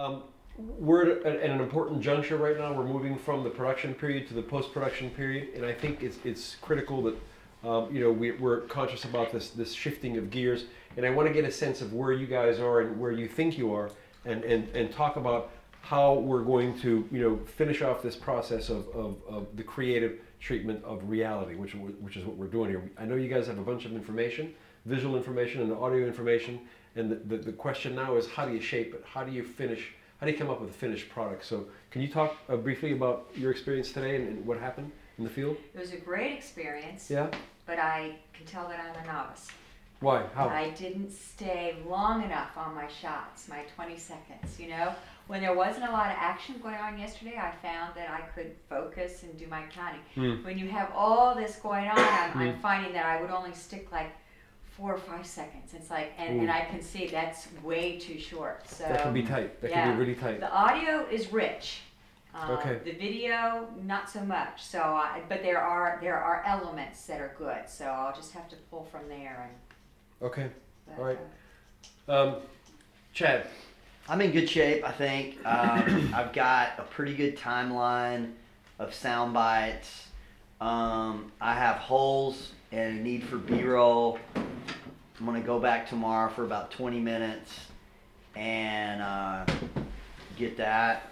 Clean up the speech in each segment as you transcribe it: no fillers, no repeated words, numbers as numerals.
We're at an important juncture right now. We're moving from the production period to the post-production period, and I think it's critical that we're conscious about this shifting of gears. And I want to get a sense of where you guys are and where you think you are, and talk about how we're going to finish off this process of the creative treatment of reality, which is what we're doing here. I know you guys have a bunch of information, visual information and audio information, and the question now is, how do you shape it? How do you come up with a finished product? So can you talk briefly about your experience today and what happened in the field? It was a great experience. Yeah. But I can tell that I'm a novice. Why? How? I didn't stay long enough on my shots, my 20 seconds, When there wasn't a lot of action going on yesterday, I found that I could focus and do my counting. When you have all this going on, I'm finding that I would only stick like 4 or 5 seconds. It's like, and I can see that's way too short. So that can be tight. That can be really tight. The audio is rich. Okay. The video, not so much. So, but there are elements that are good. So I'll just have to pull from there. Okay. All right. Chad. I'm in good shape, I think. I've got a pretty good timeline of sound bites. I have holes and a need for B-roll. I'm going to go back tomorrow for about 20 minutes and get that.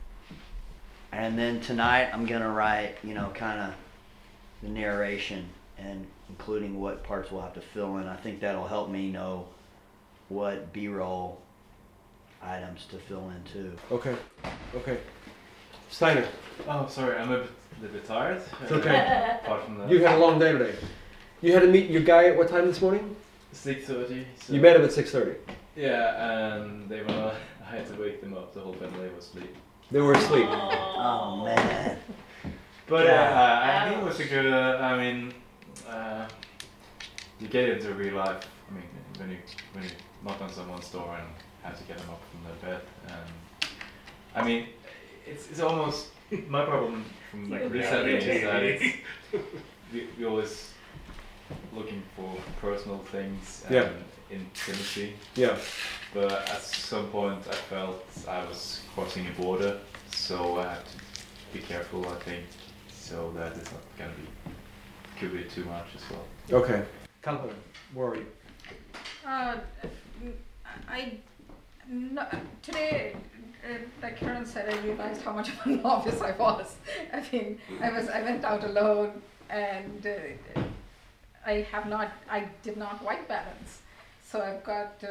And then tonight I'm going to write, kind of the narration and including what parts we'll have to fill in. I think that'll help me know what B-roll items to fill in too. Okay. Steiner. Oh, sorry, I'm a bit tired. It's okay. Apart from that. You had a long day today. You had to meet your guy at what time this morning? 6:30. So You met him at 6:30. Yeah, and I had to wake them up. The whole family was asleep. They were asleep. Oh man. But I think it was a good. You get into real life. When you knock on someone's door and have to get them up from their bed, and it's almost my problem from resetting is that we always looking for personal things and intimacy. Yeah. But at some point I felt I was crossing a border, so I have to be careful, I think, so that it's not gonna could be too much as well. Okay. Kalpana, where are you? Today, like Karen said, I realized how much of a novice I was. I went out alone, and I did not white balance. So I've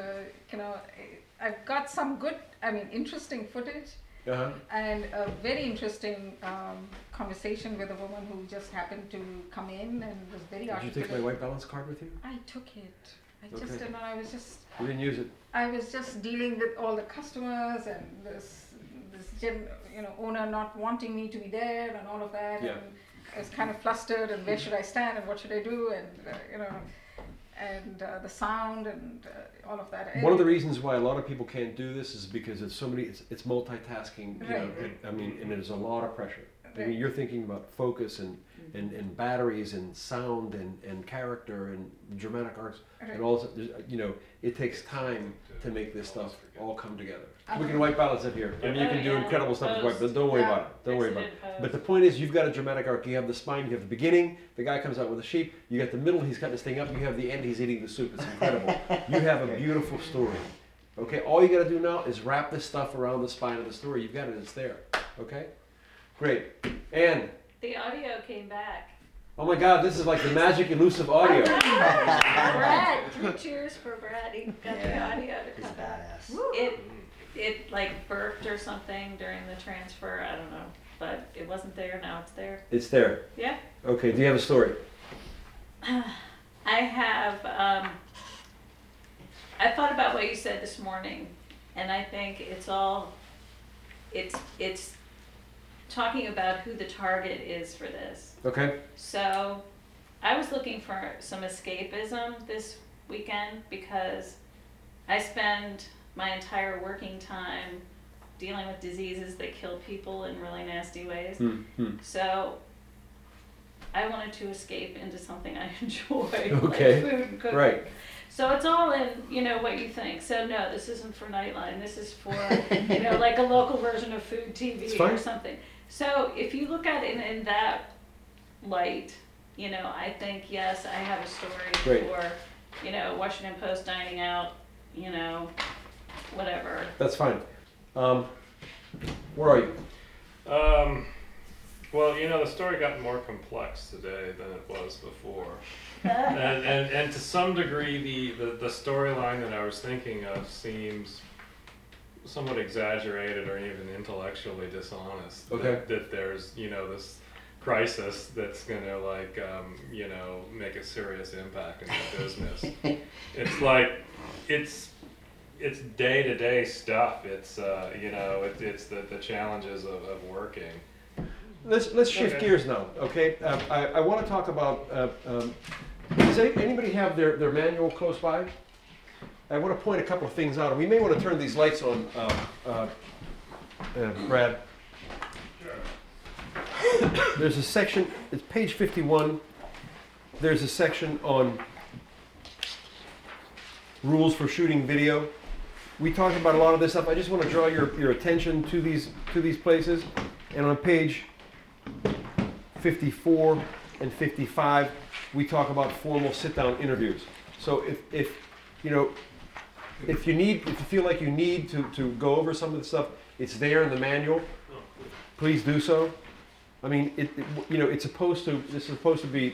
got some good, interesting footage. Uh-huh. And a very interesting conversation with a woman who just happened to come in and was very articulate. Did you take my white balance card with you? I took it. I just Okay. did not. You didn't use it. I was just dealing with all the customers and this gym, owner not wanting me to be there and all of that. Yeah. And I was kind of flustered and where should I stand and what should I do and the sound and all of that. One of the reasons why a lot of people can't do this is because it's it's multitasking, Right. and there's a lot of pressure. Right. You're thinking about focus and batteries and sound and character and dramatic arcs and all this, it takes time to make this stuff all come together. We can white balance it here. You can do incredible stuff with white, but don't worry about it. Don't worry about it. But the point is, you've got a dramatic arc. You have the spine, you have the beginning, the guy comes out with a sheep, you got the middle, he's cutting this thing up, you have the end, he's eating the soup. It's incredible. You have a beautiful story. Okay, all you gotta do now is wrap this stuff around the spine of the story. You've got it, it's there. Okay? Great. And the audio came back. oh my God, this is like the magic elusive audio. Brad, 3 cheers for Brad. He got the audio to He's come back. badass. It like burped or something during the transfer. I don't know, but it wasn't there. Now it's there. It's there. Yeah. Okay, do you have a story? I have. I thought about what you said this morning, and I think it's talking about who the target is for this. Okay. So I was looking for some escapism this weekend because I spend my entire working time dealing with diseases that kill people in really nasty ways. So I wanted to escape into something I enjoy, Okay. like food and cooking. Right. So it's all in, what you think. So no, this isn't for Nightline. This is for, like a local version of Food TV or something. So if you look at it in that light, I think, yes, I have a story for, Washington Post dining out, whatever. That's fine. Where are you? Well, the story got more complex today than it was before. and to some degree, the storyline that I was thinking of seems somewhat exaggerated or even intellectually dishonest. Okay. That there's, this crisis that's going to make a serious impact in the business. It's like, it's day-to-day stuff. It's, it's the challenges of working. Let's shift gears now, okay? I want to talk about, does anybody have their manual close by? I want to point a couple of things out. We may want to turn these lights on, Brad. Sure. There's a section, it's page 51. There's a section on rules for shooting video. We talked about a lot of this stuff. I just want to draw your attention to these places. And on page 54 and 55, we talk about formal sit-down interviews. So if you feel like you need to go over some of the stuff, it's there in the manual. Please do so. I mean, this is supposed to be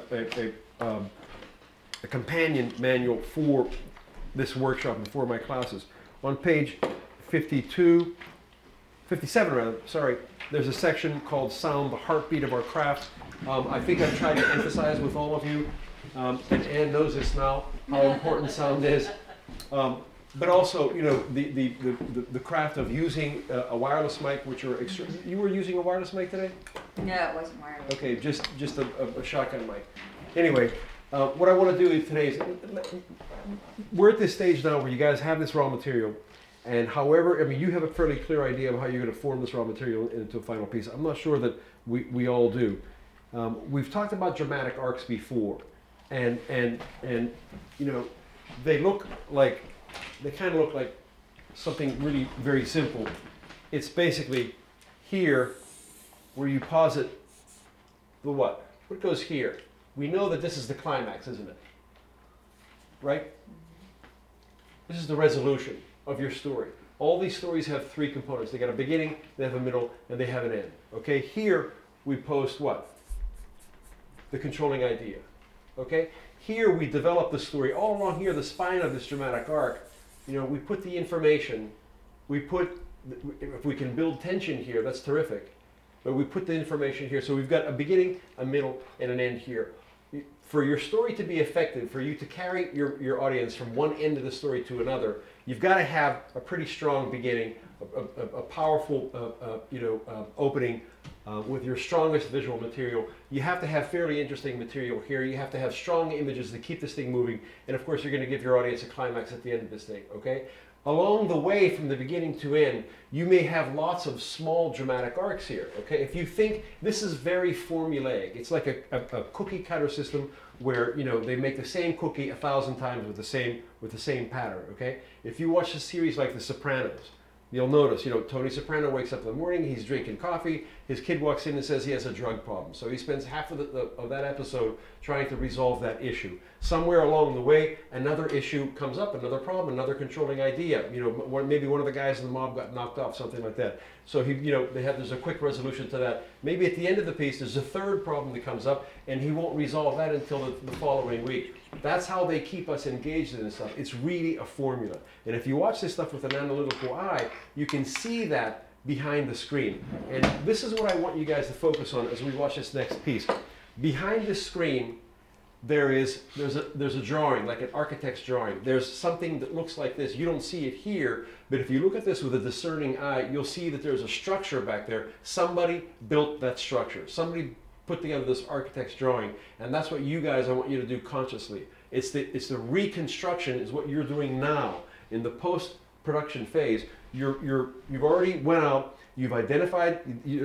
a companion manual for this workshop and for my classes. On page 57 rather, sorry, there's a section called Sound, the Heartbeat of Our Craft. I think I've tried to emphasize with all of you, and Ann knows this now, how important sound is. But also, the craft of using a wireless mic, which are you were using a wireless mic today? No, it wasn't wireless. Okay, just a shotgun mic. Anyway, what I want to do today is, we're at this stage now where you guys have this raw material, and however, you have a fairly clear idea of how you're going to form this raw material into a final piece. I'm not sure that we all do. We've talked about dramatic arcs before, and they kind of look like something really very simple. It's basically here where you posit the what? What goes here? We know that this is the climax, isn't it? Right? This is the resolution of your story. All these stories have three components. They got a beginning, they have a middle, and they have an end. Okay, here we post what? The controlling idea. Okay? Here we develop the story. All along here, the spine of this dramatic arc, we put the information, if we can build tension here, that's terrific. But we put the information here. So we've got a beginning, a middle, and an end here. For your story to be effective, for you to carry your audience from one end of the story to another, you've got to have a pretty strong beginning, a powerful opening with your strongest visual material. You have to have fairly interesting material here. You have to have strong images to keep this thing moving. And of course, you're going to give your audience a climax at the end of this thing, okay? Along the way, from the beginning to end, you may have lots of small dramatic arcs here, okay? If you think this is very formulaic, it's like a cookie cutter system where, they make the same cookie 1,000 times with the same pattern, okay? If you watch a series like The Sopranos, you'll notice, Tony Soprano wakes up in the morning, he's drinking coffee, his kid walks in and says he has a drug problem. So he spends half of that episode trying to resolve that issue. Somewhere along the way, another issue comes up, another problem, another controlling idea. Maybe one of the guys in the mob got knocked off, something like that. So there's a quick resolution to that. Maybe at the end of the piece, there's a third problem that comes up, and he won't resolve that until the following week. That's how they keep us engaged in this stuff. It's really a formula. And if you watch this stuff with an analytical eye, you can see that behind the screen. And this is what I want you guys to focus on as we watch this next piece. Behind the screen, there's a drawing, like an architect's drawing. There's something that looks like this. You don't see it here, but if you look at this with a discerning eye, you'll see that there's a structure back there. Somebody built that structure. Somebody put together this architect's drawing, and that's what you guys, I want you to do consciously. It's the reconstruction is what you're doing now. In the post-production phase, you've already went out, you've identified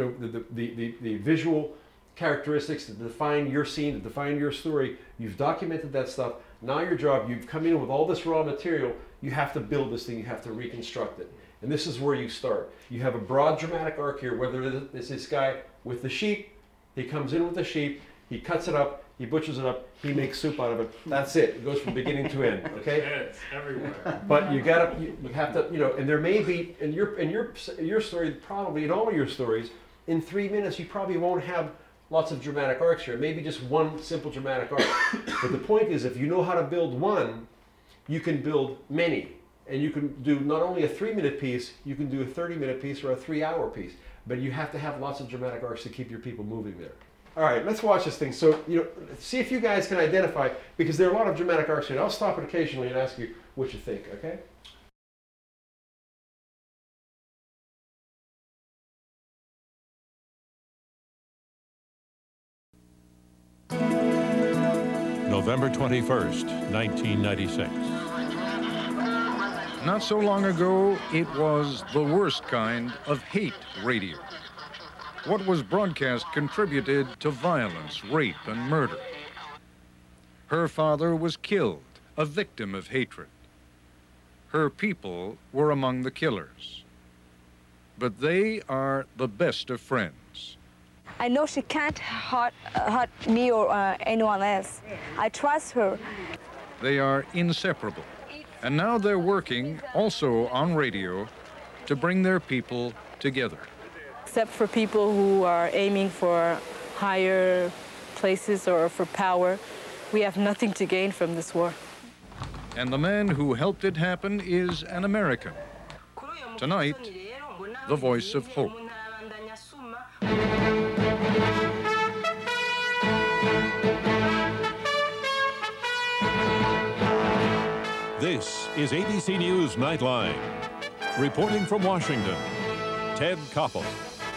the visual characteristics that define your scene, that define your story. You've documented that stuff. Now your job, you've come in with all this raw material, you have to build this thing, you have to reconstruct it. And this is where you start. You have a broad dramatic arc here, whether it's this guy with the sheep, he comes in with the sheep, he cuts it up, he butchers it up, he makes soup out of it. That's it. It goes from beginning to end, okay? It's everywhere. But you have to, and there may be, in your story, probably in all of your stories, in 3 minutes you probably won't have lots of dramatic arcs here. Maybe just one simple dramatic arc. But the point is, if you know how to build one, you can build many. And you can do not only a 3-minute piece, you can do a 30-minute piece or a 3-hour piece. But you have to have lots of dramatic arcs to keep your people moving there. All right, let's watch this thing. So, see if you guys can identify, because there are a lot of dramatic arcs here. I'll stop it occasionally and ask you what you think, okay? November 21st, 1996. Not so long ago, it was the worst kind of hate radio. What was broadcast contributed to violence, rape, and murder. Her father was killed, a victim of hatred. Her people were among the killers. But they are the best of friends. I know she can't hurt me or anyone else. I trust her. They are inseparable. And now they're working, also on radio, to bring their people together. Except for people who are aiming for higher places or for power, we have nothing to gain from this war. And the man who helped it happen is an American. Tonight, the voice of hope. This is ABC News Nightline. Reporting from Washington, Ted Koppel.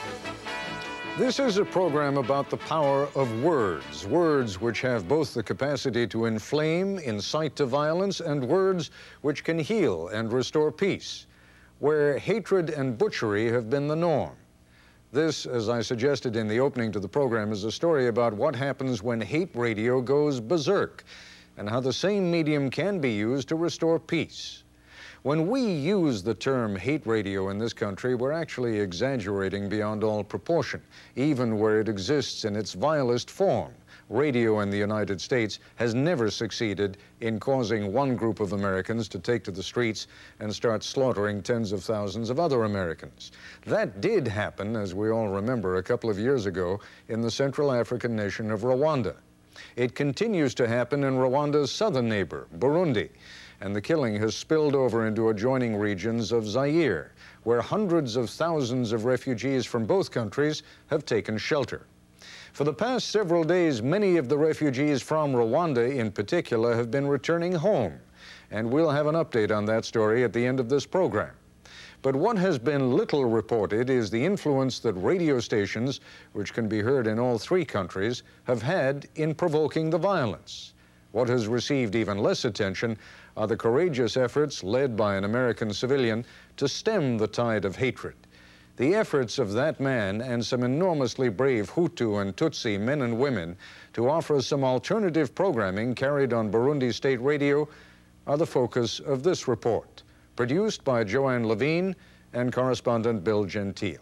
This is a program about the power of words, words which have both the capacity to inflame, incite to violence, and words which can heal and restore peace, where hatred and butchery have been the norm. This, as I suggested in the opening to the program, is a story about what happens when hate radio goes berserk, and how the same medium can be used to restore peace. When we use the term hate radio in this country, we're actually exaggerating beyond all proportion, even where it exists in its vilest form. Radio in the United States has never succeeded in causing one group of Americans to take to the streets and start slaughtering tens of thousands of other Americans. That did happen, as we all remember, a couple of years ago in the Central African nation of Rwanda. It continues to happen in Rwanda's southern neighbor, Burundi, and the killing has spilled over into adjoining regions of Zaire, where hundreds of thousands of refugees from both countries have taken shelter. For the past several days, many of the refugees from Rwanda in particular have been returning home, and we'll have an update on that story at the end of this program. But what has been little reported is the influence that radio stations, which can be heard in all three countries, have had in provoking the violence. What has received even less attention are the courageous efforts led by an American civilian to stem the tide of hatred. The efforts of that man and some enormously brave Hutu and Tutsi men and women to offer some alternative programming carried on Burundi State Radio are the focus of this report, produced by Joanne Levine and correspondent Bill Gentile.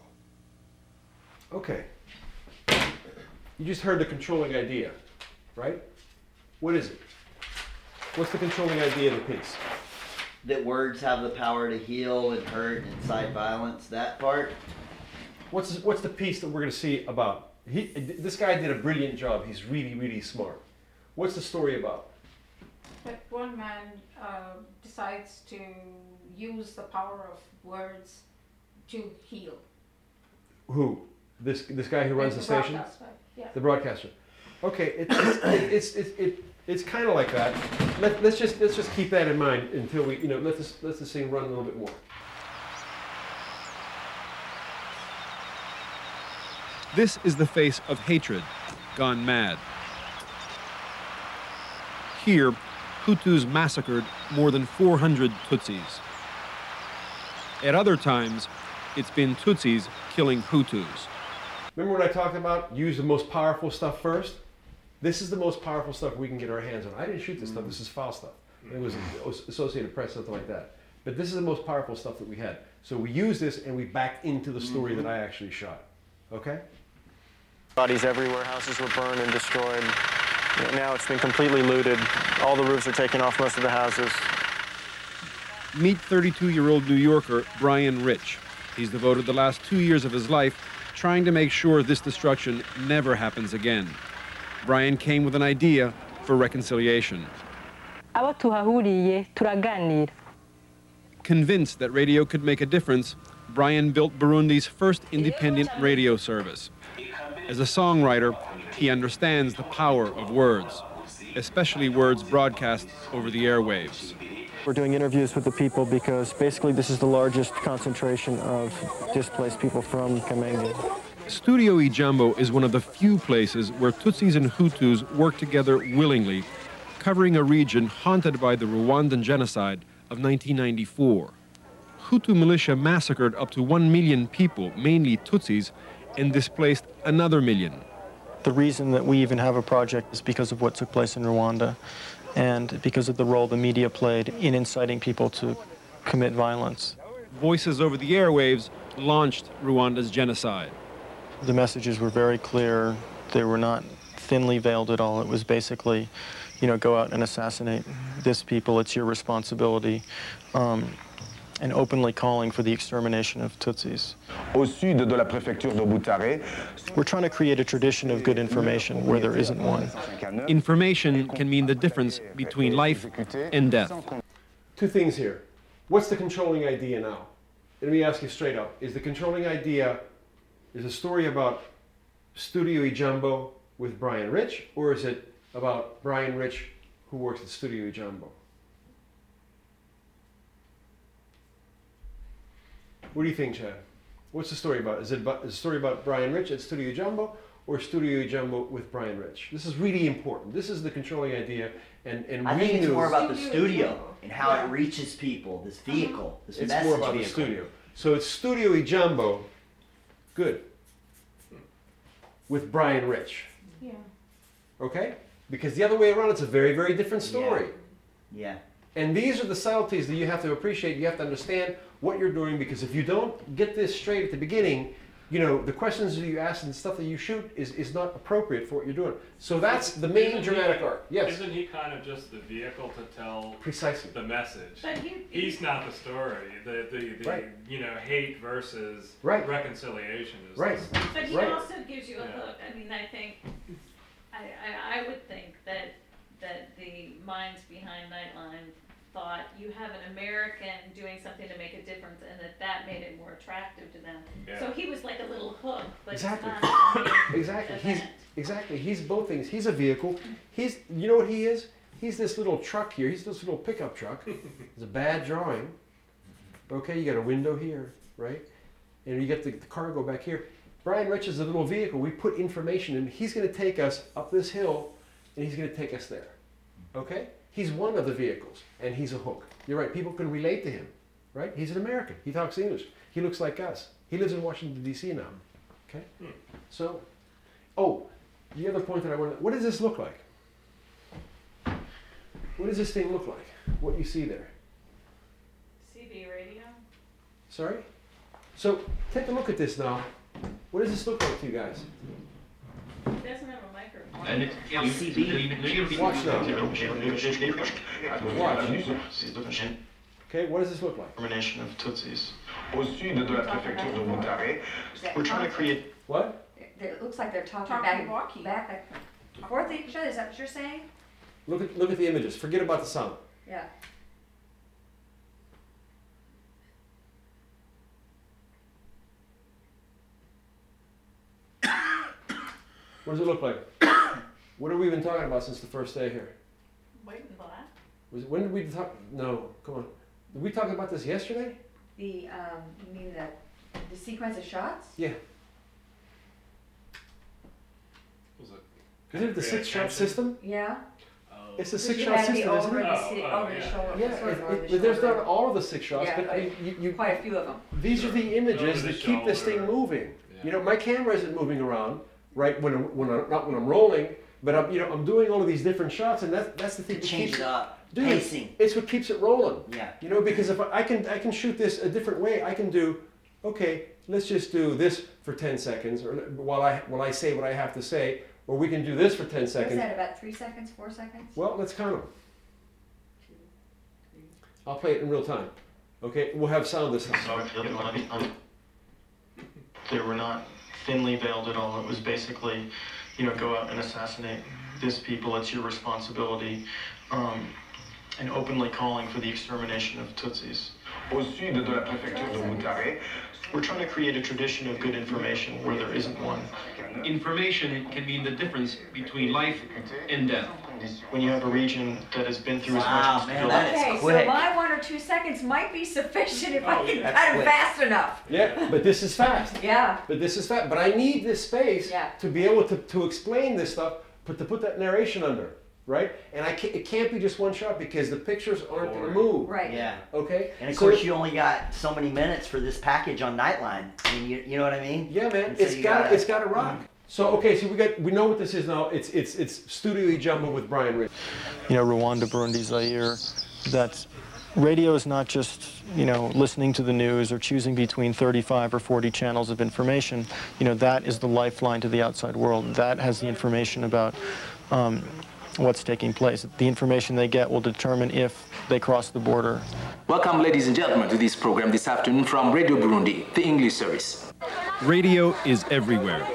Okay. You just heard the controlling idea, right? What is it? What's the controlling idea of the piece? That words have the power to heal and hurt and incite violence, that part. What's the piece that we're going to see about? This guy did a brilliant job. He's really, really smart. What's the story about? But one man decides to use the power of words to heal. Who? This guy who runs the station? Broadcaster, yeah. The broadcaster. Okay, it's kind of like that. Let's just keep that in mind until we let this thing run a little bit more. This is the face of hatred gone mad. Here, Hutus massacred more than 400 Tutsis. At other times, it's been Tutsis killing Hutus. Remember what I talked about? Use the most powerful stuff first? This is the most powerful stuff we can get our hands on. I didn't shoot this stuff. This is file stuff. It was Associated Press, something like that. But this is the most powerful stuff that we had. So we used this and we backed into the story that I actually shot. Okay? Bodies everywhere. Houses were burned and destroyed. Now it's been completely looted. All the roofs are taken off most of the houses. Meet 32-year-old New Yorker Brian Rich. He's devoted the last 2 years of his life trying to make sure this destruction never happens again. Brian came with an idea for reconciliation. Convinced that radio could make a difference, Brian built Burundi's first independent radio service. As a songwriter, he understands the power of words, especially words broadcast over the airwaves. We're doing interviews with the people because basically this is the largest concentration of displaced people from Kamenge. Studio Ijambo is one of the few places where Tutsis and Hutus work together willingly, covering a region haunted by the Rwandan genocide of 1994. Hutu militia massacred up to 1 million people, mainly Tutsis, and displaced another million. The reason that we even have a project is because of what took place in Rwanda and because of the role the media played in inciting people to commit violence. Voices over the airwaves launched Rwanda's genocide. The messages were very clear. They were not thinly veiled at all. It was basically, you know, go out and assassinate this people. It's your responsibility. And openly calling for the extermination of Tutsis. We're trying to create a tradition of good information where there isn't one. Information can mean the difference between life and death. Two things here. What's the controlling idea now? Let me ask you straight up. Is the controlling idea is a story about Studio Ijambo with Brian Rich, or is it about Brian Rich who works at Studio Ijambo? What do you think, Chad? What's the story about? Is it a story about Brian Rich at Studio Ijambo or Studio Ijambo with Brian Rich? This is really important. This is the controlling idea, and I think it's more about the studio and how it reaches people. This vehicle, this message vehicle. It's more about the studio. So it's Studio Ijambo, good, with Brian Rich. Yeah. Okay? Because the other way around, it's a very, very different story. Yeah. And these are the subtleties that you have to appreciate. You have to understand what you're doing, because if you don't get this straight at the beginning, you know, the questions that you ask and the stuff that you shoot is not appropriate for what you're doing. So that's the main dramatic arc. Yes? Isn't he kind of just the vehicle to tell precisely the message? But he's not the story. The right. You know, hate versus right. reconciliation is right. But he right. also gives you a hook. I mean, I think I would think that the minds behind Nightline thought you have an American doing something to make a difference, and that made it more attractive to them. Yeah. So he was like a little hook, but exactly. not exactly. He's both things. He's a vehicle. You know what he is? He's this little truck here. He's this little pickup truck. It's a bad drawing. Okay, you got a window here, right? And you get the cargo back here. Brian Rich is a little vehicle. We put information in. He's going to take us up this hill, and he's going to take us there. Okay? He's one of the vehicles, and he's a hook. You're right. People can relate to him, right? He's an American. He talks English. He looks like us. He lives in Washington, D.C. now. Okay? So, the other point that I want to... What does this look like? What does this thing look like? What you see there? CB radio. Sorry? So, take a look at this now. What does this look like to you guys? It doesn't have a microphone. And LCB. Watch now. Watch. Okay, what does this look like? Extermination of Tutsis. We're trying to create... What? It looks like they're talking walkie. back and forth to each other. Is that what you're saying? Look at the images. Forget about the sound. Yeah. What does it look like? What have we been talking about since the first day here? White and black. When did we talk? No, come on. Did we talk about this yesterday? You mean the sequence of shots? Yeah. Was it? Isn't it the 6-shot system? Yeah. It's a So you 6-shot had system, the isn't over it? the shoulder. Yeah, sort of over the but there's shoulder. not all of the 6 shots, Yeah, but I mean, you quite a few of them. these are the images Over the that keep this thing shoulder. moving. Yeah. You know, my camera isn't moving around, right? Not when I'm rolling, But I'm doing all of these different shots, and that's the thing. To change it up. Dude, Pacing. it's what keeps it rolling. Yeah. Because if I can shoot this a different way, I can do, okay, let's just do this for 10 seconds, or while I say what I have to say, or we can do this for 10 What's seconds. that, about 3 seconds, 4 seconds? Well, let's count them. I'll play it in real time. Okay, we'll have sound this time. They were not thinly veiled at all. It was basically, go out and assassinate this people. It's your responsibility. And openly calling for the extermination of Tutsis. Au sud de la préfecture de Butare. We're trying to create a tradition of good information where there isn't one. Information can mean the difference between life and death. When you have a region that has been through Wow, as much man, that is Okay, so quick. my 1 or 2 seconds might be sufficient if I can that's cut them quick. fast enough. Yeah, but this is fast. Yeah. But this is fast. But I need this space Yeah. to be able to explain this stuff, to put that narration under, right? And it can't be just one shot because the pictures aren't going to move. Right. Yeah. Okay. And of So- course, you only got so many minutes for this package on Nightline. I mean, you know what I mean? Yeah, man. And so you gotta- It's got to rock. So okay, so we know what this is now. It's Studio E Jumbo with Brian Rich. Rwanda, Burundi, Zaire, that radio is not just, listening to the news or choosing between 35 or 40 channels of information. That is the lifeline to the outside world. That has the information about what's taking place. The information they get will determine if they cross the border. Welcome, ladies and gentlemen, to this program this afternoon from Radio Burundi, the English service. Radio is everywhere.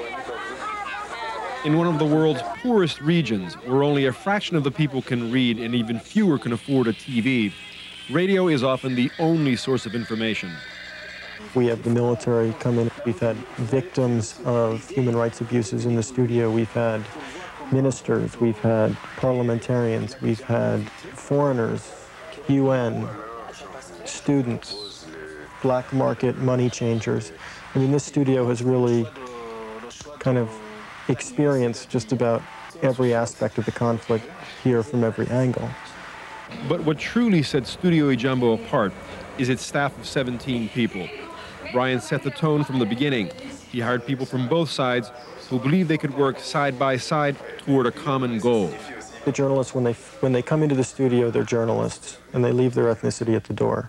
In one of the world's poorest regions, where only a fraction of the people can read and even fewer can afford a TV, radio is often the only source of information. We have the military come in. We've had victims of human rights abuses in the studio. We've had ministers. We've had parliamentarians. We've had foreigners, UN, students, black market money changers. I mean, this studio has really kind of experienced just about every aspect of the conflict here from every angle. But what truly set Studio E Jumbo apart is its staff of 17 people. Brian set the tone from the beginning. He hired people from both sides who believed they could work side by side toward a common goal. The journalists, when they come into the studio, they're journalists, and they leave their ethnicity at the door.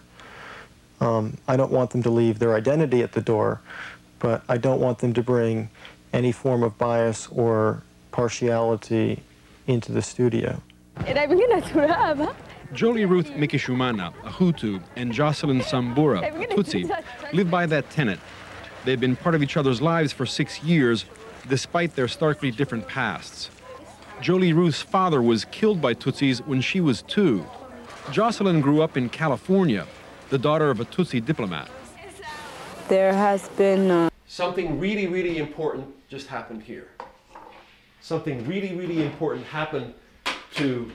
I don't want them to leave their identity at the door, but I don't want them to bring any form of bias or partiality into the studio. Jolie Ruth Mikishumana, a Hutu, and Jocelyn Sambura, a Tutsi, live by that tenet. They've been part of each other's lives for 6 years, despite their starkly different pasts. Jolie Ruth's father was killed by Tutsis when she was 2. Jocelyn grew up in California, the daughter of a Tutsi diplomat. There has been Something really, really important just happened here. Something really, really important happened to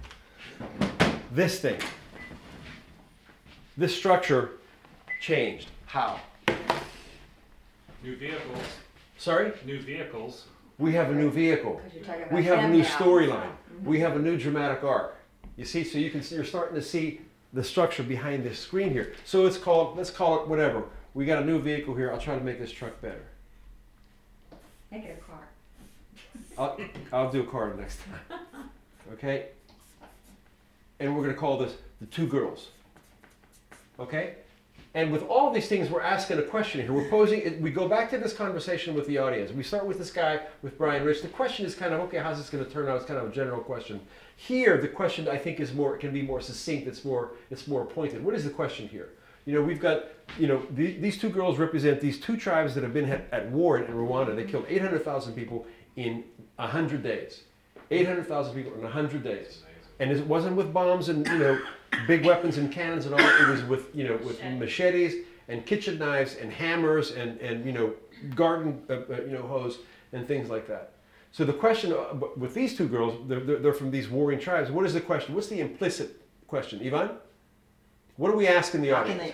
this thing. This structure changed. How? New vehicles. Sorry? New vehicles. We have a new vehicle. 'Cause you're talking about We have a them new now. storyline. We have a new dramatic arc. You see, so you're starting to see the structure behind this screen here. So let's call it whatever. We got a new vehicle here. I'll try to make this truck better. Make it a car. I'll do a car next time. Okay? And we're going to call this the 2 girls. Okay? And with all of these things, we're asking a question here. We're posing it. We go back to this conversation with the audience. We start with this guy, with Brian Rich. The question is kind of, okay, how's this going to turn out? It's kind of a general question. Here, the question I think can be more succinct. It's more pointed. What is the question here? We've got, these 2 girls represent these 2 tribes that have been at war in Rwanda. They killed 800,000 people in 100 days. 800,000 people in 100 days. And it wasn't with bombs and, big weapons and cannons and all. It was with, with machetes and kitchen knives and hammers and garden, hose and things like that. So the question with these 2 girls, they're from these warring tribes. What is the question? What's the implicit question? Ivan? What are we asking the audience?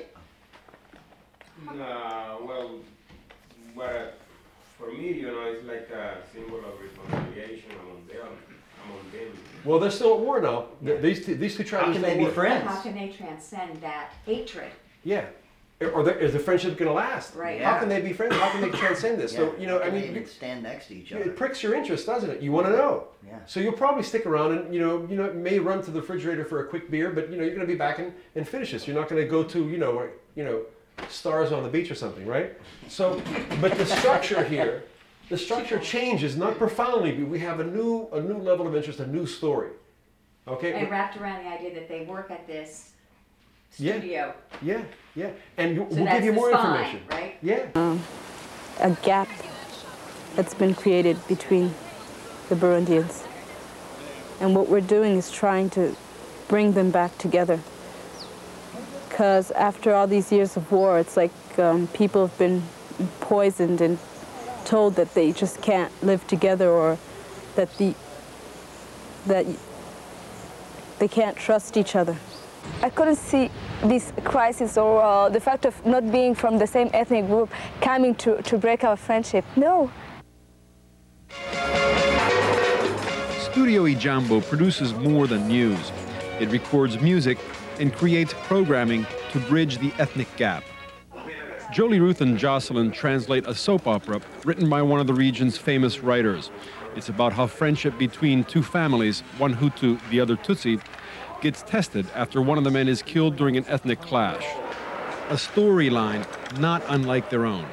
Well, for me, it's like a symbol of reconciliation among them. Well, they're still at war now. These two tribes. How can they be friends? How can they transcend that hatred? Yeah, is the friendship going to last? Right. How can they be friends? How can they transcend this? So, you know, I mean, even stand next to each other. it pricks your interest, doesn't it? You want to know. Yeah. So you'll probably stick around and, you know, it may run to the refrigerator for a quick beer, but, you know, you're going to be back and finish this. You're not going to go to, you know, Stars on the Beach or something, right? So, but the structure here, the structure changes, not profoundly, but we have a new level of interest, a new story. Okay? And wrapped around the idea that they work at this studio. Yeah. And So we'll that's give you the more spine, information. right? Yeah. A gap that's been created between the Burundians. And what we're doing is trying to bring them back together. Because after all these years of war, it's like people have been poisoned and told that they just can't live together, or that they can't trust each other. I couldn't see this crisis or the fact of not being from the same ethnic group coming to break our friendship. No. Studio Ijambo produces more than news. It records music and creates programming to bridge the ethnic gap. Jolie Ruth and Jocelyn translate a soap opera written by one of the region's famous writers. It's about how friendship between two families, one Hutu, the other Tutsi, gets tested after one of the men is killed during an ethnic clash. A storyline not unlike their own.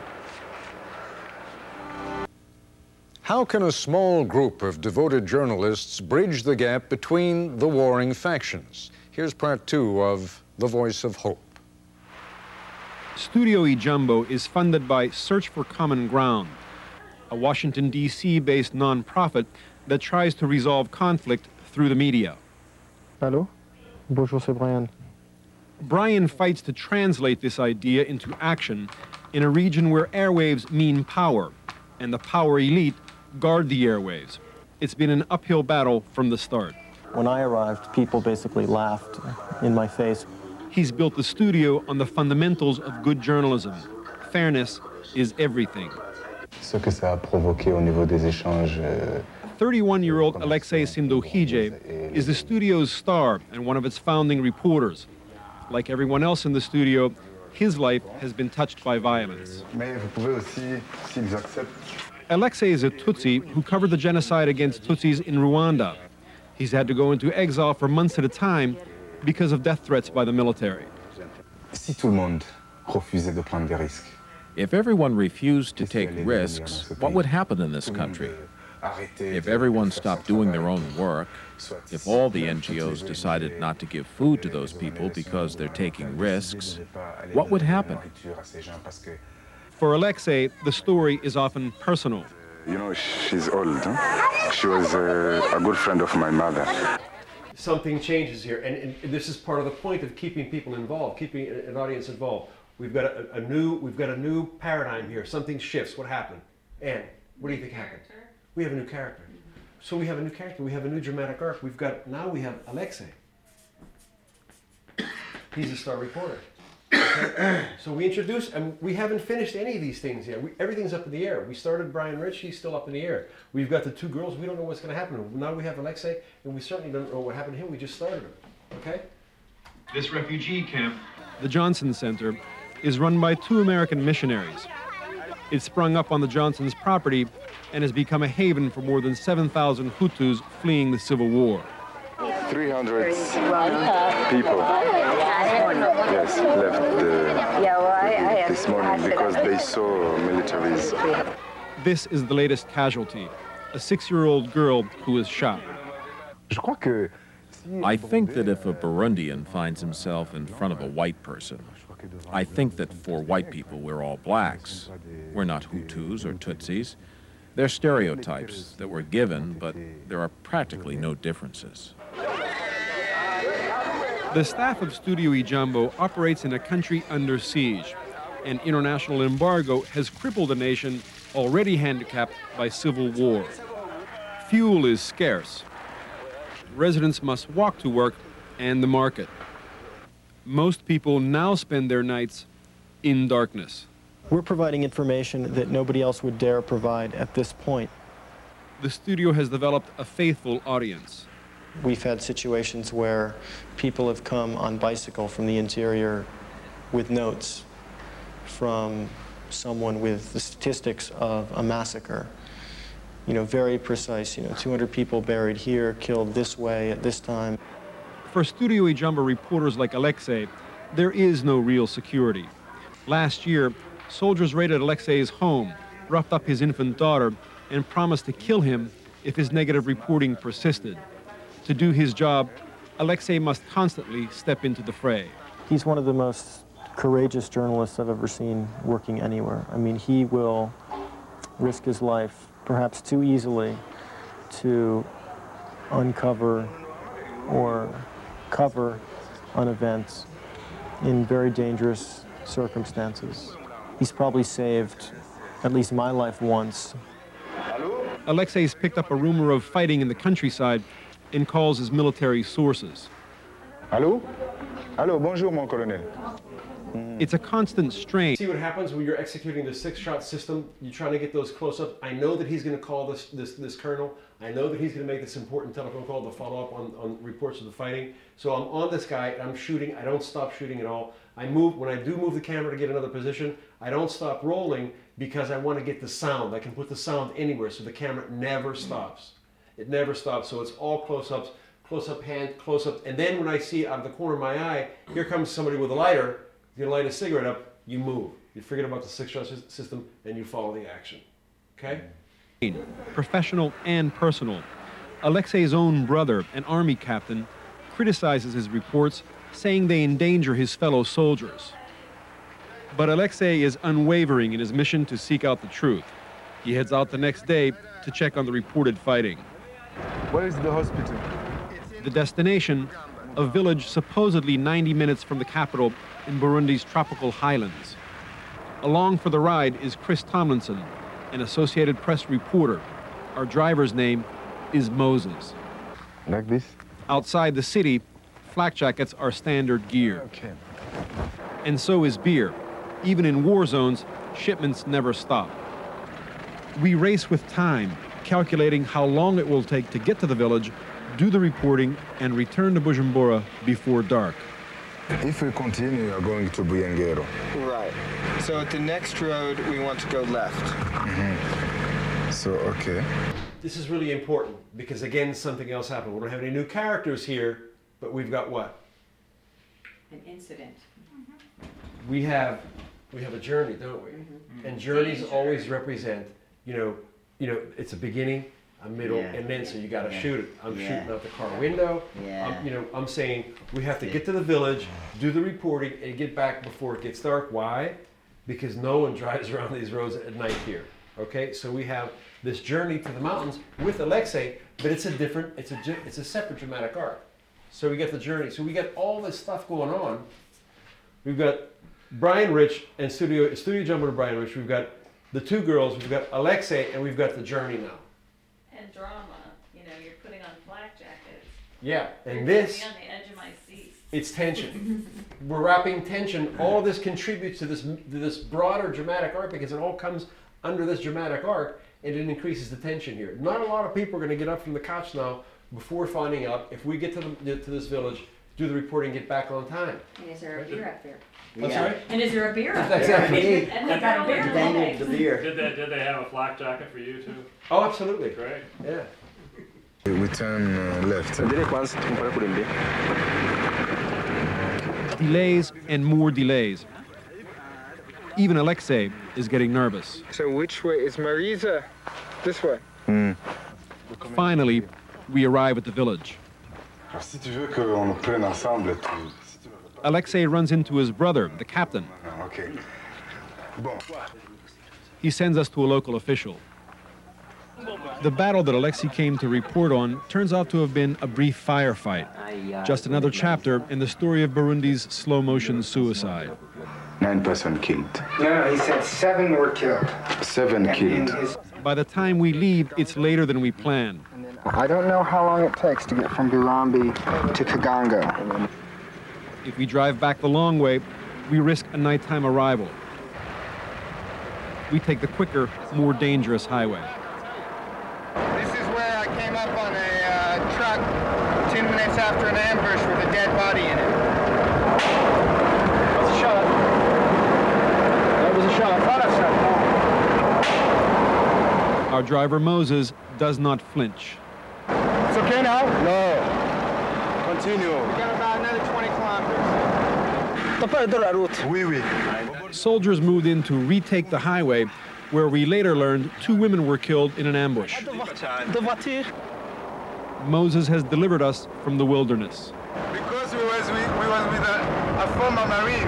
How can a small group of devoted journalists bridge the gap between the warring factions? Here's part 2 of The Voice of Hope. Studio Ijambo is funded by Search for Common Ground, a Washington, D.C.-based nonprofit that tries to resolve conflict through the media. Allô? Bonjour, c'est Brian. Brian fights to translate this idea into action in a region where airwaves mean power, and the power elite guard the airwaves. It's been an uphill battle from the start. When I arrived, people basically laughed in my face. He's built the studio on the fundamentals of good journalism. Fairness is everything. Ce que ça a provoqué au niveau des échanges. 31-year-old Alexei Sindohije is the studio's star and one of its founding reporters. Like everyone else in the studio, his life has been touched by violence. Mais vous pouvez aussi, s'ils acceptent. Alexei is a Tutsi who covered the genocide against Tutsis in Rwanda. He's had to go into exile for months at a time because of death threats by the military. Si tout le monde refusait de prendre des risques. If everyone refused to take risks, what would happen in this country? If everyone stopped doing their own work, if all the NGOs decided not to give food to those people because they're taking risks, what would happen? For Alexei, the story is often personal. You know, she's old. Huh? She was a good friend of my mother. Something changes here, and this is part of the point of keeping people involved, keeping an audience involved. We've got a new paradigm here. Something shifts. What happened? Anne, what do you think happened? We have a new character. So we have a new character. We have a new dramatic arc. Now we have Alexei. He's a star reporter. Okay? So we introduce, and we haven't finished any of these things yet. Everything's up in the air. We started Brian Rich. He's still up in the air. We've got the two girls. We don't know what's going to happen. Now we have Alexei, and we certainly don't know what happened to him. We just started him. Okay? This refugee camp, the Johnson Center, is run by 2 American missionaries. It sprung up on the Johnsons' property and has become a haven for more than 7,000 Hutus fleeing the Civil War. 300 people, yes, left this morning because they saw militaries. This is the latest casualty, a 6-year-old girl who was shot. I think that if a Burundian finds himself in front of a white person, I think that for white people we're all blacks. We're not Hutus or Tutsis. They're stereotypes that we're given, but there are practically no differences. The staff of Studio Ijambo operates in a country under siege. An international embargo has crippled a nation already handicapped by civil war. Fuel is scarce. Residents must walk to work and the market. Most people now spend their nights in darkness. We're providing information that nobody else would dare provide at this point. The studio has developed a faithful audience. We've had situations where people have come on bicycle from the interior with notes from someone with the statistics of a massacre. You know, very precise, 200 people buried here, killed this way at this time. For Studio I Jumbo reporters like Alexei, there is no real security. Last year, soldiers raided Alexei's home, roughed up his infant daughter, and promised to kill him if his negative reporting persisted. To do his job, Alexei must constantly step into the fray. He's one of the most courageous journalists I've ever seen working anywhere. I mean, he will risk his life, perhaps too easily, to uncover or cover on events in very dangerous circumstances. He's probably saved at least my life once. Alexei's picked up a rumor of fighting in the countryside and calls his military sources. Allô? Allô, bonjour, mon colonel. It's a constant strain. See what happens when you're executing the 6-shot system? You're trying to get those close-ups. I know that he's going to call this colonel. I know that he's going to make this important telephone call to follow up on reports of the fighting. So I'm on this guy, and I'm shooting. I don't stop shooting at all. I move, when I do move the camera to get another position, I don't stop rolling because I want to get the sound. I can put the sound anywhere, so the camera never stops. It never stops, so it's all close-ups, close-up hand, close-up. And then when I see out of the corner of my eye, here comes somebody with a lighter, you light a cigarette up, you move. You forget about the 6-shot system, and you follow the action. Okay? Professional and personal. Alexei's own brother, an army captain, criticizes his reports, saying they endanger his fellow soldiers. But Alexei is unwavering in his mission to seek out the truth. He heads out the next day to check on the reported fighting. Where is the hospital? The destination, a village supposedly 90 minutes from the capital in Burundi's tropical highlands. Along for the ride is Chris Tomlinson, an Associated Press reporter. Our driver's name is Moses. Like this? Outside the city, flak jackets are standard gear. Okay. And so is beer. Even in war zones, shipments never stop. We race with time, calculating how long it will take to get to the village, do the reporting, and return to Bujumbura before dark. If we continue, we are going to Buyengero. Right. So at the next road, we want to go left. Mm-hmm. So, okay. This is really important because, again, something else happened. We don't have any new characters here, but we've got what? An incident. We have a journey, don't we? Mm-hmm. And journeys always represent, it's a beginning, a middle, and then so you got to shoot it. I'm shooting out the car window. Yeah. I'm saying we have to get to the village, do the reporting, and get back before it gets dark. Why? Because no one drives around these roads at night here. Okay, so we have this journey to the mountains with Alexei, but it's a separate dramatic arc. So we get the journey. So we got all this stuff going on. We've got Brian Rich and Studio Jumbo and Brian Rich. We've got the two girls. We've got Alexei, and we've got the journey now. And drama. You're putting on flak jackets. Yeah, and You're this. on the edge of my seat. It's tension. We're wrapping tension. All this contributes to this broader dramatic arc because it all comes under this dramatic arc, and it increases the tension here. Not a lot of people are going to get up from the couch now before finding out if we get to this village, do the reporting, get back on time. And is there a beer up there? That's right. And is there a beer up That's there? right. And they got a beer. Daniel, the beer. Did they have a flak jacket for you too? Oh, absolutely. Great. Yeah. We turn left. Delays and more delays. Even Alexei is getting nervous. So which way is Marisa? This way. Finally, we arrive at the village. Si tu veux qu'on le prenne ensemble, Alexei runs into his brother, the captain. Okay. Bon. He sends us to a local official. The battle that Alexei came to report on turns out to have been a brief firefight. Just another chapter in the story of Burundi's slow-motion suicide. 9 persons killed. No, he said 7 were killed. 7 killed. By the time we leave, it's later than we planned. I don't know how long it takes to get from Burambi to Kagongo. If we drive back the long way, we risk a nighttime arrival. We take the quicker, more dangerous highway. This is where I came up on a truck 10 minutes after an ambush with a dead body in it. That's a shot. Our driver Moses does not flinch. It's okay now? No. Continue. We got about another 20 kilometers. Oui, oui. Soldiers moved in to retake the highway, where we later learned 2 women were killed in an ambush. Moses has delivered us from the wilderness. Because we was with a former Marine.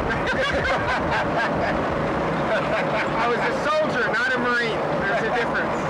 I was a soldier, not a Marine. There's a difference.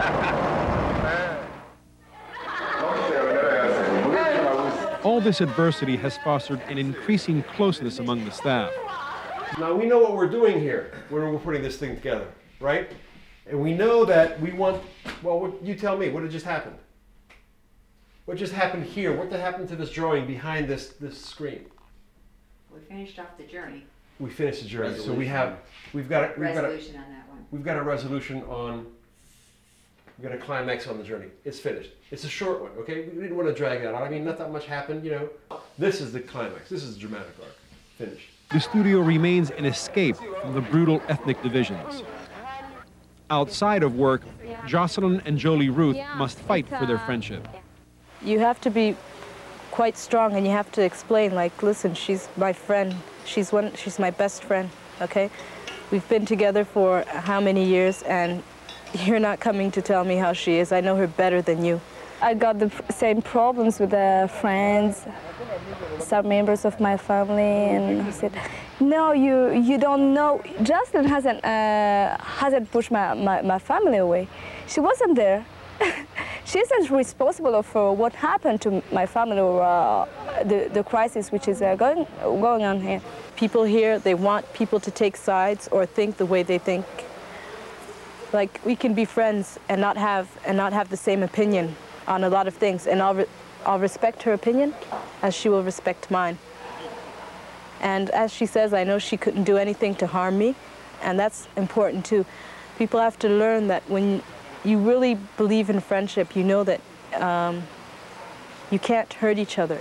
All this adversity has fostered an increasing closeness among the staff. Now we know what we're doing here when we're putting this thing together, right? And we know that we want, well, you tell me, what had just happened? What just happened here? What happened to this drawing behind this screen? We finished off the journey. We finished the journey, so we've got a resolution on that one. We've got a resolution on. We've got a climax on the journey. It's finished. It's a short one, okay? We didn't want to drag that out. I mean, not that much happened, you know. This is the climax. This is the dramatic arc. Finished. The studio remains an escape from the brutal ethnic divisions. Outside of work, Jocelyn and Jolie Ruth must fight for their friendship. You have to be quite strong, and you have to explain, like, listen, she's my friend. She's my best friend, okay? We've been together for how many years, and you're not coming to tell me how she is. I know her better than you. I got the same problems with friends, some members of my family, and I said, no, you don't know. Jocelyn hasn't pushed my family away. She wasn't there. She isn't responsible for what happened to my family or the crisis which is going on here. People here, they want people to take sides or think the way they think. Like, we can be friends and not have the same opinion on a lot of things, and I'll respect her opinion as she will respect mine. And as she says, I know she couldn't do anything to harm me, and that's important too. People have to learn that when you really believe in friendship, you know that you can't hurt each other.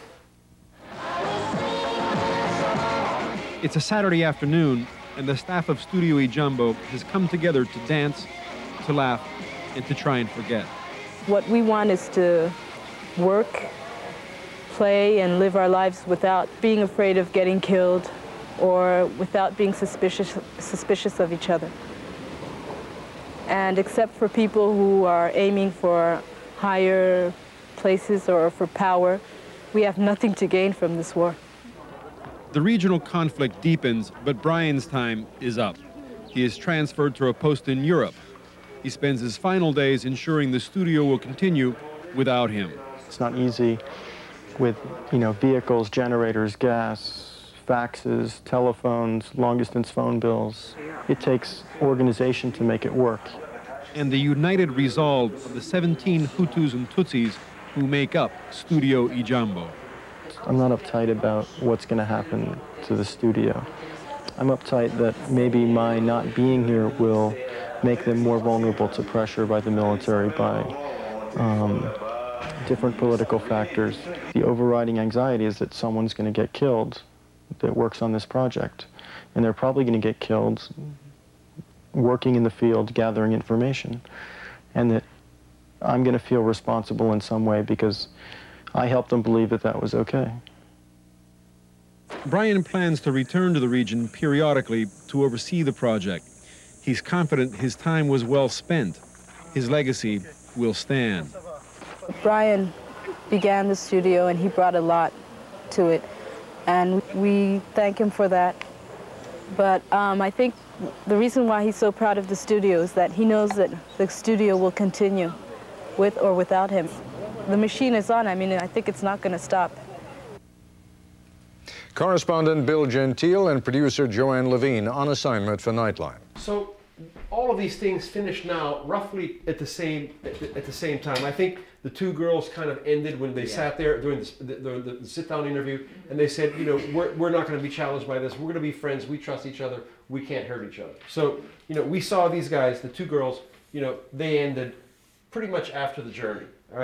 It's a Saturday afternoon, and the staff of Studio Ijambo has come together to dance, to laugh, and to try and forget. What we want is to work, play, and live our lives without being afraid of getting killed or without being suspicious of each other. And except for people who are aiming for higher places or for power, we have nothing to gain from this war. The regional conflict deepens, but Brian's time is up. He is transferred to a post in Europe. He spends his final days ensuring the studio will continue without him. It's not easy with, vehicles, generators, gas, faxes, telephones, long-distance phone bills. It takes organization to make it work. And the united resolve of the 17 Hutus and Tutsis who make up Studio Ijambo. I'm not uptight about what's going to happen to the studio. I'm uptight that maybe my not being here will make them more vulnerable to pressure by the military, by different political factors. The overriding anxiety is that someone's going to get killed that works on this project. And they're probably going to get killed working in the field, gathering information. And that I'm going to feel responsible in some way because I helped them believe that that was okay. Brian plans to return to the region periodically to oversee the project. He's confident his time was well spent. His legacy will stand. Brian began the studio and he brought a lot to it, and we thank him for that. But I think the reason why he's so proud of the studio is that he knows that the studio will continue with or without him. The machine is on. I mean, I think it's not going to stop. Correspondent Bill Gentile and producer Joanne Levine on assignment for Nightline. So all of these things finish now roughly at the same time. I think the 2 girls kind of ended when they sat there during the sit-down interview, and they said, we're not going to be challenged by this. We're going to be friends. We trust each other. We can't hurt each other. So, we saw these guys, the 2 girls, they ended pretty much after the journey, all right?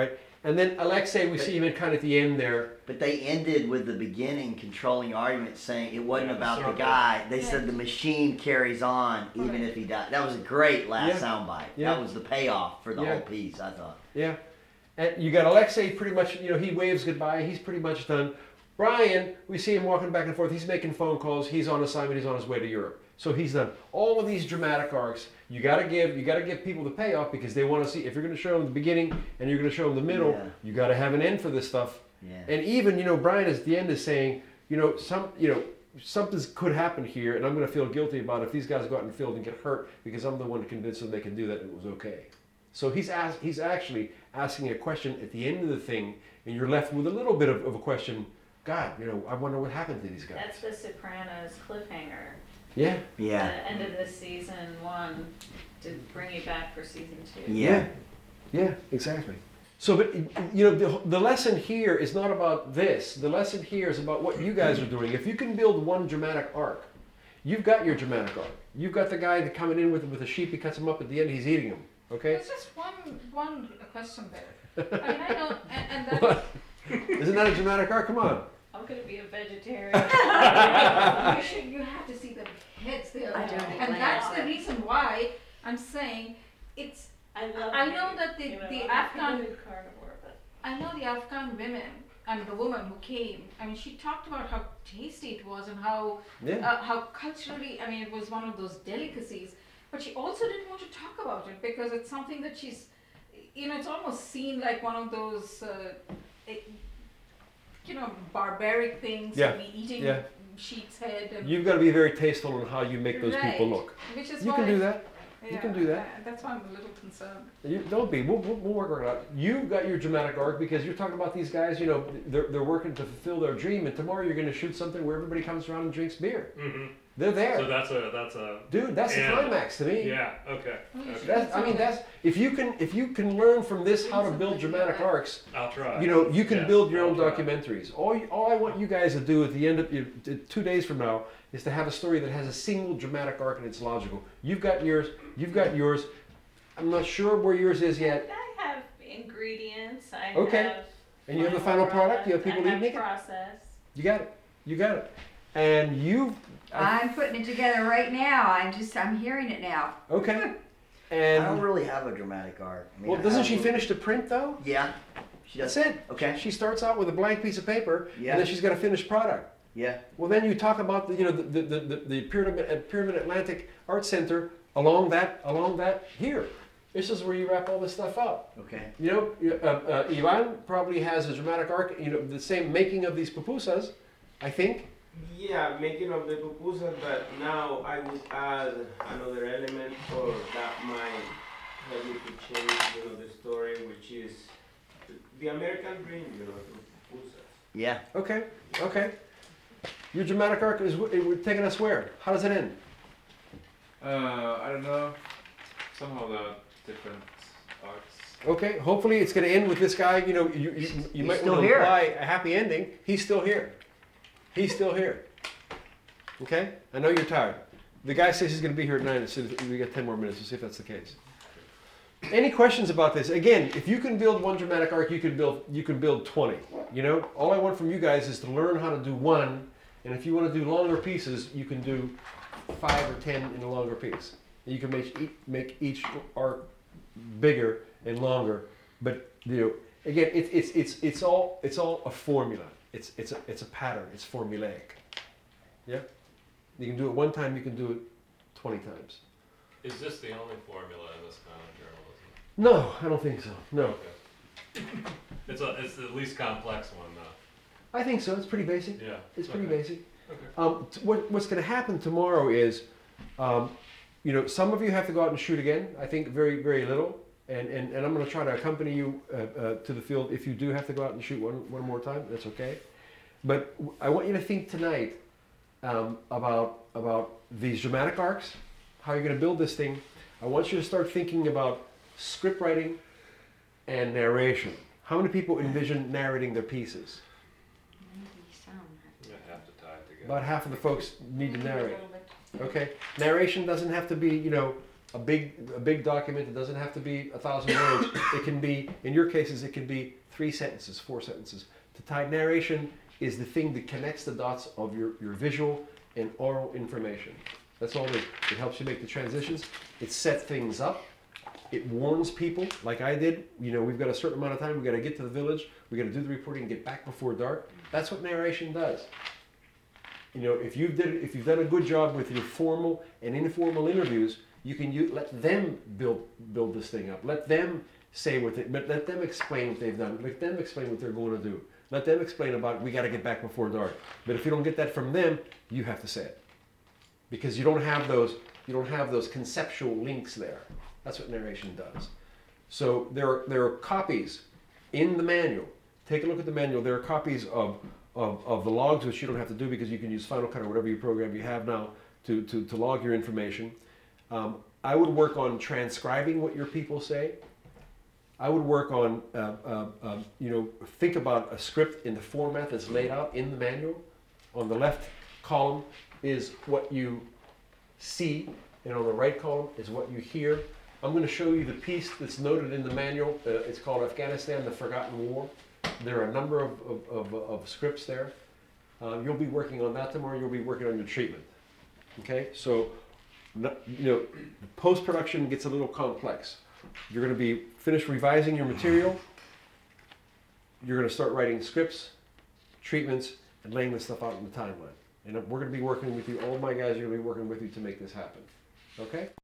And then Alexei, we see him at kind of at the end there. But they ended with the beginning controlling the argument, saying it wasn't Yeah, about the circle. guy. They said the machine carries on even if he died. That was a great last Yeah. soundbite. Yeah. That was the payoff for the Yeah. whole piece, I thought. Yeah. And you got Alexei pretty much, you know, he waves goodbye. He's pretty much done. Brian, we see him walking back and forth. He's making phone calls. He's on assignment. He's on his way to Europe. So he's done. All of these dramatic arcs, you got to give people the payoff because they want to see, if you're going to show them the beginning and you're going to show them the middle, Yeah. you got to have an end for this stuff. Yeah. And even, you know, Brian at the end is saying, something could happen here and I'm going to feel guilty about it if these guys go out in the field and get hurt because I'm the one to convince them they can do that and it was okay. So he's actually asking a question at the end of the thing and you're left with a little bit of a question. God, you know, I wonder what happened to these guys. That's the Sopranos cliffhanger. Yeah. Yeah. The end of the season 1 to bring you back for season 2. Yeah. Yeah, exactly. So, but you know, the lesson here is not about this. The lesson here is about what you guys are doing. If you can build one dramatic arc, you've got your dramatic arc. You've got the guy that coming in with a sheep. He cuts him up at the end. He's eating him. Okay. There's just one question there. I mean, I know, and that. What? Isn't that a dramatic arc? Come on. I'm gonna be a vegetarian. You have to see the heads there, I don't and like that's that. the reason why I'm saying it's. I know that the Afghan. carnivore, but I know the Afghan women. I mean, the woman who came. I mean, she talked about how tasty it was and how culturally. I mean, it was one of those delicacies. But she also didn't want to talk about it because it's something that she's. You know, it's almost seen like one of those. Barbaric things. Yeah. To be eating Yeah. sheep's head. And You've got to be very tasteful in how you make those people look. Which is You why can do that. You can do that. That's why I'm a little concerned. You don't be. We'll work it out. You've got your dramatic arc because you're talking about these guys. You know, they're working to fulfill their dream, and tomorrow you're going to shoot something where everybody comes around and drinks beer. Mm-hmm. They're there. So that's a. Dude, that's the climax to me. Yeah. Okay. That's if you can learn from this how to build dramatic arcs. I'll try. You know, you can build your own I'll try. documentaries. All I want you guys to do at the end of 2 days from now is to have a story that has a single dramatic arc and it's logical. You've got yours. You've got yours. I'm not sure where yours is yet. I have ingredients. I Okay. have. And you have the final product. You have people I have eating it. process. You got it. You got it. And you. I'm putting it together right now. I'm hearing it now. Okay. I And don't really have a dramatic arc. I mean, well, I doesn't have she a- finish the print though? Yeah. She does. That's it. Okay. She starts out with a blank piece of paper, Yeah. and then she's got a finished product. Yeah. Well, then you talk about the Pyramid Atlantic Art Center along that here. This is where you wrap all this stuff up. Okay. You know, Ivan probably has a dramatic arc. You know, the same making of these pupusas, I think. Yeah, making of the pupusa, but now I would add another element or that might help me to change, the story, which is the American dream, the pupusas. Yeah. Okay. Okay. Your dramatic arc is taking us where? How does it end? I don't know. Somehow the different arcs. Okay. Hopefully, it's going to end with this guy. You know, you might still want to here. imply a happy ending. He's still here. He's still here. Okay? I know you're tired. The guy says he's going to be here at 9, so we got 10 more minutes. We'll see if that's the case. Any questions about this? Again, if you can build one dramatic arc, you can build 20. You know, all I want from you guys is to learn how to do one, and if you want to do longer pieces, you can do 5 or 10 in a longer piece. You can make each arc bigger and longer, but you know, again, it's all a formula. It's a pattern. It's formulaic. Yeah, you can do it one time. You can do it 20 times. Is this the only formula in this kind of journalism? No, I don't think so. No, Okay. It's the least complex one, though. I think so. It's pretty basic. Yeah. It's pretty Okay. basic. Okay. What's going to happen tomorrow is, you know, some of you have to go out and shoot again. I think very, very little. And I'm going to try to accompany you to the field. If you do have to go out and shoot one more time, that's okay. But I want you to think tonight about these dramatic arcs, how you're going to build this thing. I want you to start thinking about script writing and narration. How many people envision narrating their pieces? You have to tie it together. About half of the folks need to narrate. Okay, narration doesn't have to be, you know, a big document. It doesn't have to be 1,000 words. It can be, in your cases, it can be 3 sentences, 4 sentences. Narration is the thing that connects the dots of your visual and oral information. That's all it is. It helps you make the transitions. It sets things up. It warns people, like I did. You know, we've got a certain amount of time. We've got to get to the village. We've got to do the reporting and get back before dark. That's what narration does. You know, if you've done a good job with your formal and informal interviews, you can let them build this thing up. Let them say what let them explain what they've done. Let them explain what they're going to do. Let them explain about we got to get back before dark. But if you don't get that from them, you have to say it, because you don't have those conceptual links there. That's what narration does. So there are copies in the manual. Take a look at the manual. There are copies of the logs, which you don't have to do because you can use Final Cut or whatever your program you have now to log your information. I would work on transcribing what your people say. I would work on, think about a script in the format that's laid out in the manual. On the left column is what you see, and on the right column is what you hear. I'm going to show you the piece that's noted in the manual. It's called Afghanistan, the Forgotten War. There are a number of scripts there. You'll be working on that tomorrow. You'll be working on your treatment. Okay, so post-production gets a little complex. You're going to be finished revising your material. You're going to start writing scripts, treatments, and laying this stuff out in the timeline. And we're going to be working with you. All of my guys are going to be working with you to make this happen. Okay?